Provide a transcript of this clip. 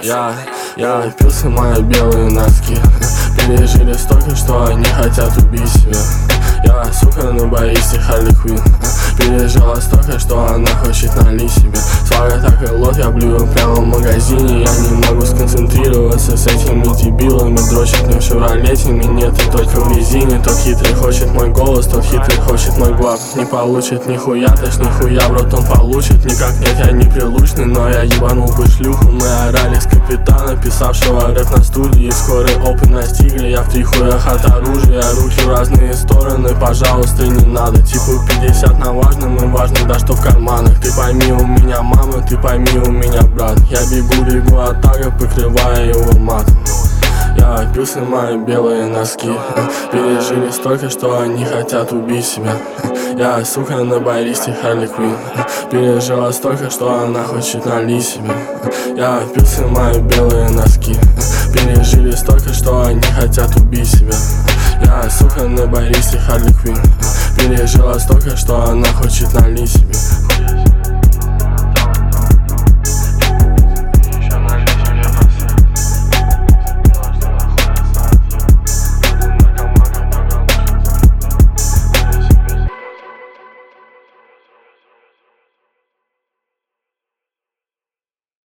Я напился, мои белые носки пережили столько, что они хотят убить себя. Я, сука, на баристе Харли Квинн пережила столько, что она хочет налить себе. Свара так и лот, я блюю прямо в магазине. Я не могу сконцентрироваться с этими дебилами. Дрочит мне в шевролетами, нет, и только в резине. Тот хитрый хочет мой голос, тот хитрый хочет мой глав. Не получит нихуя, точно нихуя в рот он получит. Никак нет, я не прилучный, но я ебанул бы шлюху. Мы орали с капитана, писавшего рэп на студии. Скорый опыт настигли, я в 3 хуях от оружия. Руки в разные стороны, пожалуйста, не надо. Типа 50 на важном, и важно, да что в карманах. Ты пойми, у меня мама, ты пойми, у меня брат. Я бегу от тага, покрывая его матом. Я опился, мои белые носки пережили столько, что они хотят убить себя. Я, сука, на баристе Харли Квинн пережила столько, что она хочет налить себе. Я опился, мои белые носки пережили столько, что они хотят убить себя. Я, сука, на баристе Харли Квинн пережила столько, что она хочет налить себе.